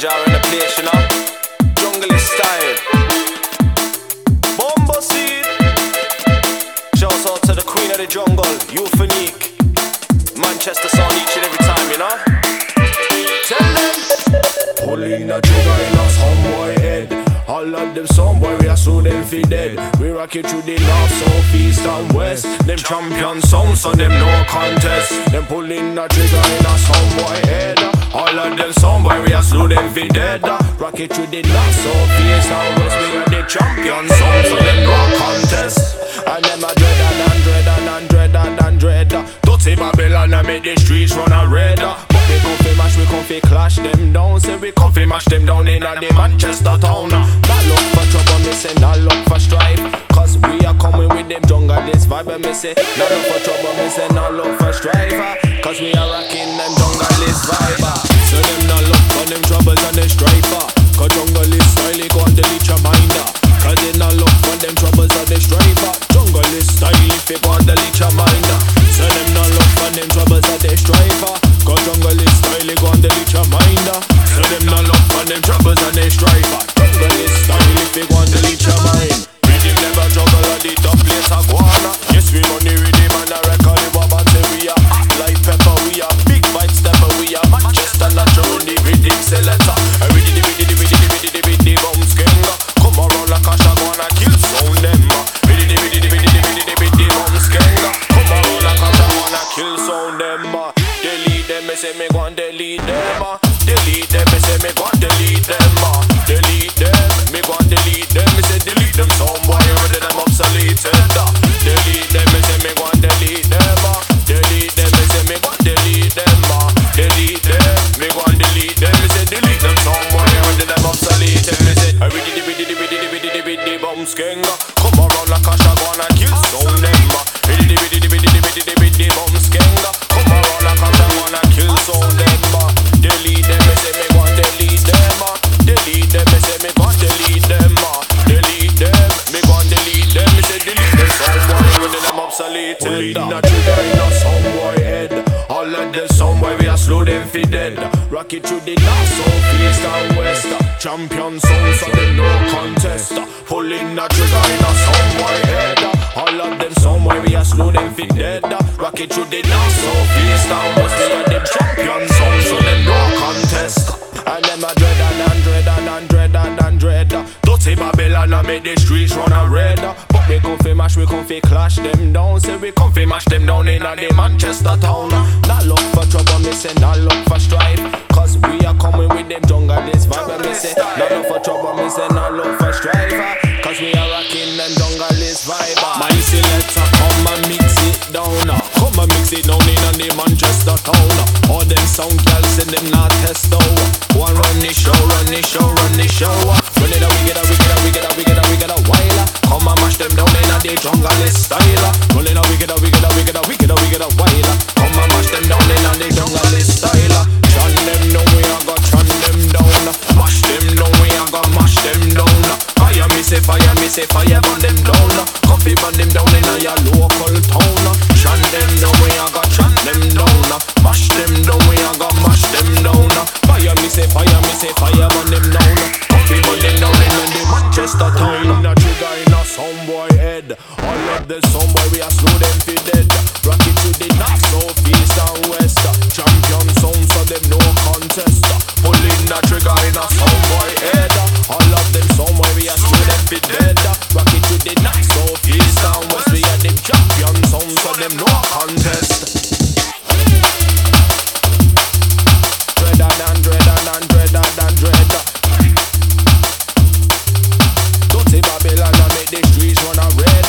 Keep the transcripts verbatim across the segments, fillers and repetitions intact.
jar in the place, you know. Jungle style. Bumbo seed. Shouts out to the queen of the jungle, Euphonique. Manchester sound each and every time, you know. Tell them. Pulling a trigger in a some boy head. All of them some boy we are so them fi dead. We rock it through the north, south, east and west. Them champion sound so them no contest. Them pulling a trigger in a some boy head. All of them some boy we are so them fi dead. Rock it through the north, south, east and west. We are the champion sound so them no contest. And them a dread and dread and dread and dread. Dirty Babylon and make the streets run a red. But we come fi mash, we come fi clash them down. Say we come fi mash them down in a the Manchester town. Not look for trouble, me say not look for strife. Cause we are coming with them jungle this vibe. And me say not look for trouble, me say not look for strife. Cause we are rocking them jungle this vibe. So them not look for them troubles and the strife. Cause jungle this style, go and delete your mind. Cause they not look for them troubles and the strife. Jungle this style, if you go and delete your mind. So them not look for them troubles and the strife. Cause jungle this style, go and delete your mind. So them not look for them troubles and the strife. Jungle this style, if you go and delete your mind. Rhythm never juggle at the top place of Guana. Yes, we run the rhythm and the record the Baba say we are hot like pepper. We are big vibe stepper. We are Manchester natural the rhythm selector. Ready the ready the ready the ready the ready the bounce king. Come around like a shot wanna kill sound them. Ready the ready the ready the ready the ready the bounce king. Come around like a shot wanna kill sound them. Delete them, me say me go and delete them. Delete them, me say me go and delete them. Delete them, me go and delete them. Me say delete them, some boy already them obsolete. Delete them, me say me go and delete them. Delete them, me say me go and delete them. Delete them, me go and delete them. Me say delete them, some boy already them obsolete. Me say I ready the ready the ready the ready the ready the bombs king. Come around like a shot wanna kill sound them. Ready the ready the ready the ready the ready the bombs king. Come around like a shot wanna kill sound them. Delete them, me say me go and delete them. Delete them, me say me go and delete them. Delete them, me go and delete them. Me say delete them, some boy already them obsolete. Pulling a trigger in a some boy head. All of them some boy we are slow them fi dead. Rock it through the north, south, east and west. Champion sound so them no contest. Pulling a trigger in a some boy head. All of them some boy we are slow them fi dead. Rock it through the north, south, east and west. We are them champion sound so them no contest. And them a dread and dread and dread and dread. Dirty Babylon and make the streets run a red. But we come fi mash, we come fi clash them down. Say we come fi mash them down in a the Manchester town. Not look for trouble, me say not look for strife. Cause we are coming with them jungle this vibe. And me say not look for trouble, me say not look for strife. Cause we are rocking them jungle this vibe. My selector come and mix it down. Come and mix it down in a the Manchester town. All them sound girls and them not test out. One run the show, run the show, run the show. Run it a we get a we get a we get a we get a we get a while. Come and mash them down in a the jungle style. Run it a we get a we get a we get a we get a we get a while. Come and mash them down in a the jungle style. Chant them down, we a go chant them down. Mash them down, we a go mash them down. Fire me say fire me say fire burn them down. Coffee burn them down in a your local town. Chant them down, we a go chant them down. Mash them down, we a go mash them down. Fire me say fire me say fire burn them down. Coffee burn them down in the Manchester town. In a trigger in a some boy head. All of the some boy we a slow them fi dead. Rock it to the north, south, east and west. Champion sound so them no contest. Pulling a trigger in a some boy head. All of them some boy we a slow them fi dead. Rock it to the north, south, east and west. We are them champion sound so them no contest. Dread and dread and dread and dread. Dirty Babylon and make the streets run a red.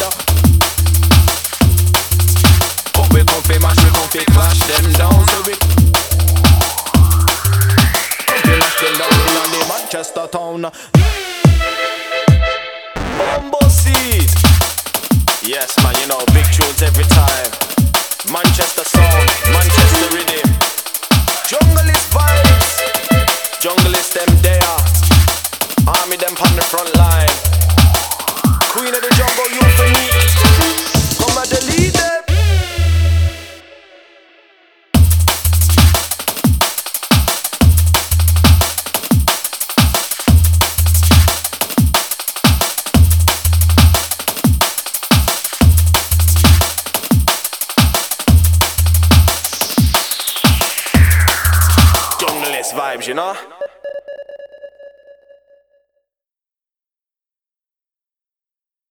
But we come fi mash, we come fi clash them down. So we come fi mash them down in the Manchester town. Bumbo seed. Yes man, you know, big tunes every time. Manchester sound, Manchester rhythm. Jungle is vibes. Jungle is them there. Army them on the front line. Queen of the jungle, Euphonique. Come and delete them. best vibes, you know.